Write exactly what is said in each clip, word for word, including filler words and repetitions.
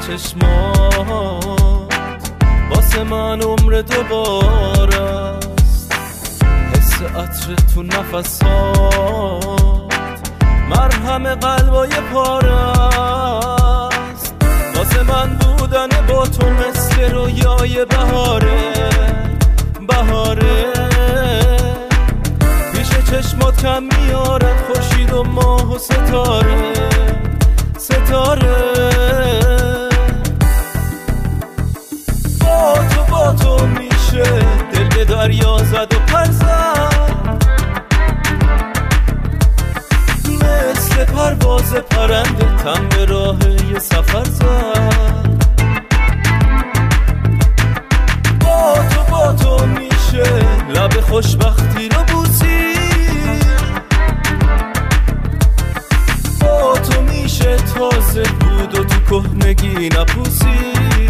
چشمات واسه من عمر دوباره است. حس عطر تو نفسات مرهم قلبای پاره است. واسه من بودن با تو مثل رویای بهاره بهاره. پیش چشمات کم میارد خورشید و ماه و ستاره ستاره. با تو با تو میشه دل به دریا زد و پر زد، مثل پرواز پرنده تن به راه یه سفر زد. با تو با تو میشه لب خوشبختی رو بوسی، با تو میشه تازه بود و تو کهنگی نپوسی.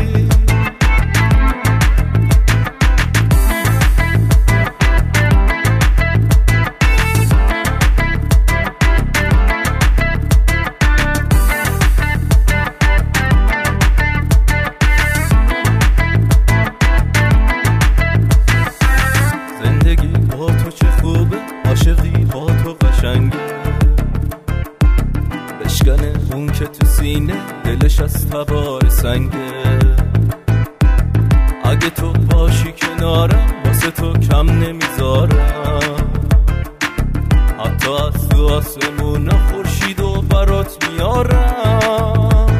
زندگی با تو چه خوبه، عاشقی با تو قشنگه، بشکنه اون که تو سینه دلش از تبار سنگه. اگه تو باشی کنارم واسه تو کم نمیذارم، حتی از تو آسمون خورشید و برات میارم.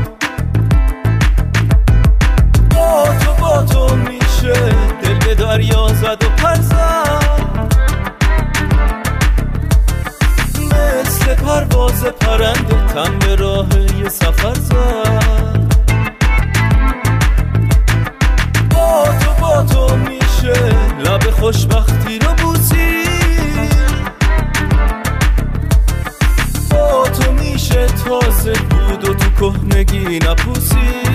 با تو با تو میشه دل به دریا زد و پر زد، مثل پرواز پرنده تن به راه یه سفر زد. با تو با تو میشه لب خوشبختی رو بوسی، با تو میشه تازه بود و تو کهنگی نپوسی.